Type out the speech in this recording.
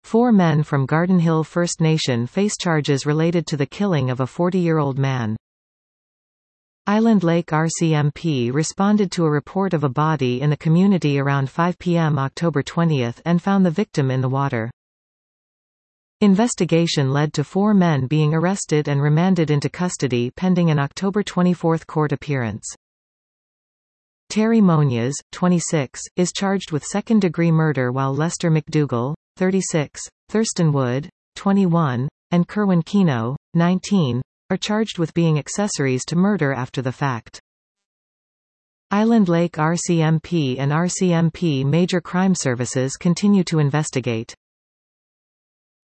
4 men from Garden Hill First Nation face charges related to the killing of a 40-year-old man. Island Lake RCMP responded to a report of a body in the community around 5 p.m. October 20 and found the victim in the water. Investigation led to 4 men being arrested and remanded into custody pending an October 24 court appearance. Terry Moniz, 26, is charged with second-degree murder while Lester McDougall, 36, Thurston Wood, 21, and Kerwin Keno, 19, are charged with being accessories to murder after the fact. Island Lake RCMP and RCMP Major Crime Services continue to investigate.